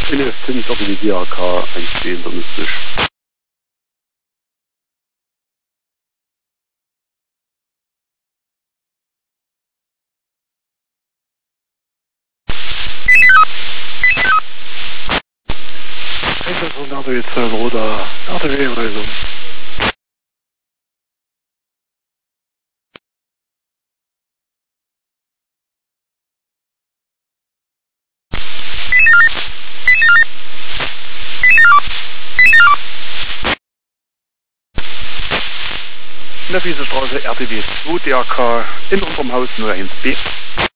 NF5 auf die DRK einstehen, domestisch. Von RTW 12 Roda, RTW-Reisung. In der Wiesestraße RTW 2 DRK in unserem Haus 01B.